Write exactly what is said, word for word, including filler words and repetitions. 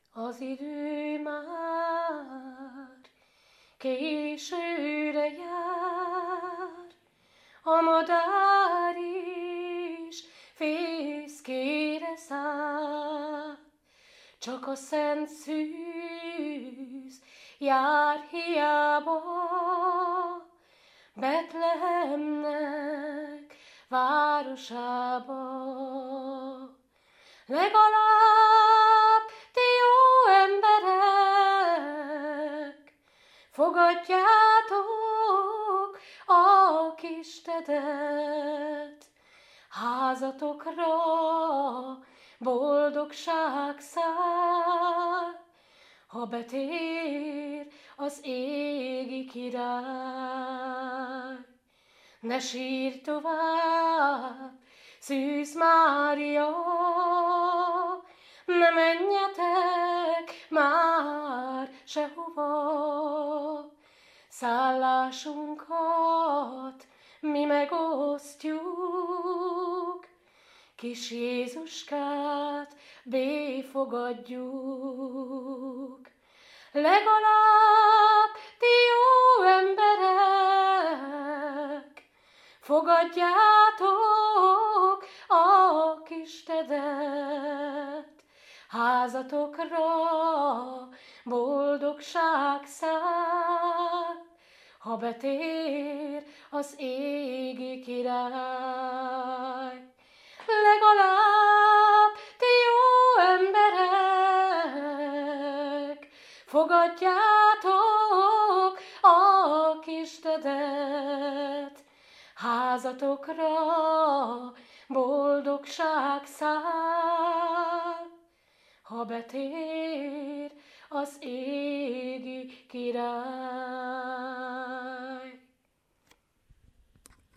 Az idő már későre jár, a madár is fészkére száll, csak a szent szűz jár hiába Betlehemnek városába. Legalább ti jó emberek, fogadjátok a kistedet, házatokra boldogság száll, ha betér az égi király. Ne sírj tovább, Szűz Mária, ne menjetek már sehova. Szállásunkat mi megosztjuk, kis Jézuskát béfogadjuk. Legalább ti jó emberek, fogadjátok a kistedet, házatokra boldogság száll, ha betér az égi király. Legalább ti jó emberek, fogadjátok a kistedet, házatokra boldogság száll, ha betér az égi király.